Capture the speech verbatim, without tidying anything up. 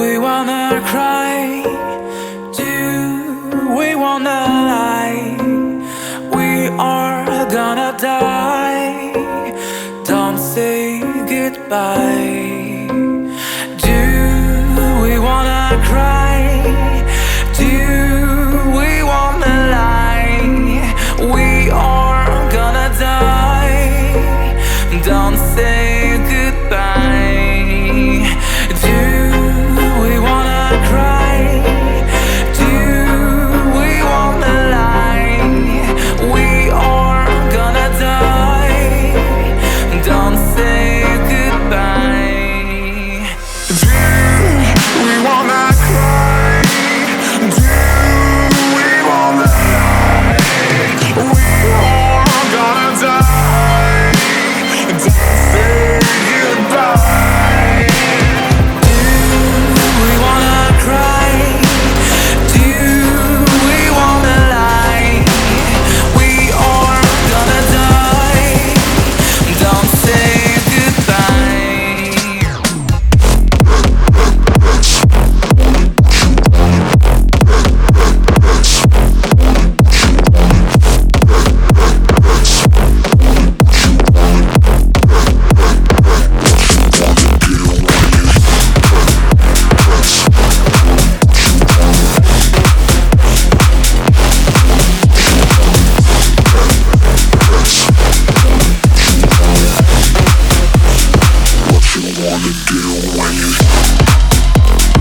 we wanna cry? Do we wanna lie? We are gonna die. Don't say goodbye. Do we wanna cry? Do we wanna lie? We are gonna die. Don't say goodbye. Do we wanna cry? Do we wanna lie? We are gonna die. Don't say goodbye. Do we wanna cry? Do we wanna lie? We are gonna die. Don't say goodbye. Do we wanna cry? Do we wanna lie? We are gonna die. Don't say goodbye. What you wanna do when you